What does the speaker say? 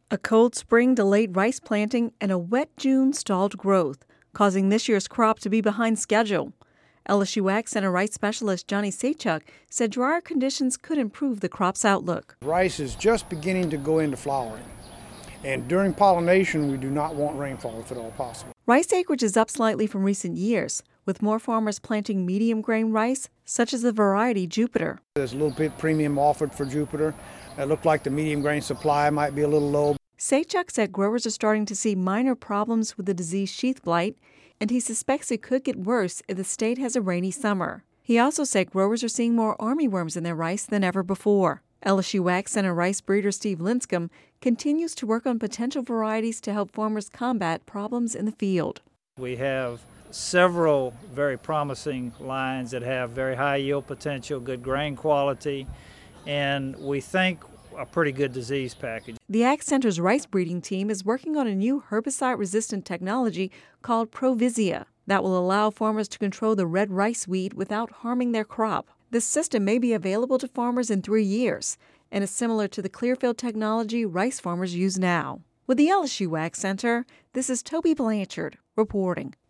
A cold spring delayed rice planting and a wet June stalled growth, causing this year's crop to be behind schedule. LSU Ag Center rice specialist Johnny Sachuk said drier conditions could improve the crop's outlook. Rice is just beginning to go into flowering, and during pollination we do not want rainfall if at all possible. Rice acreage is up slightly from recent years, with more farmers planting medium grain rice, such as the variety Jupiter. There's a little bit premium offered for Jupiter. It looked like the medium grain supply might be a little low. Sachuk said growers are starting to see minor problems with the disease sheath blight, and he suspects it could get worse if the state has a rainy summer. He also said growers are seeing more armyworms in their rice than ever before. LSU Ag Center rice breeder Steve Linscomb continues to work on potential varieties to help farmers combat problems in the field. We have several very promising lines that have very high yield potential, good grain quality, and we think a pretty good disease package. The Ag Center's rice breeding team is working on a new herbicide-resistant technology called Provisia that will allow farmers to control the red rice weed without harming their crop. This system may be available to farmers in 3 years and is similar to the Clearfield technology rice farmers use now. With the LSU Ag Center, this is Toby Blanchard reporting.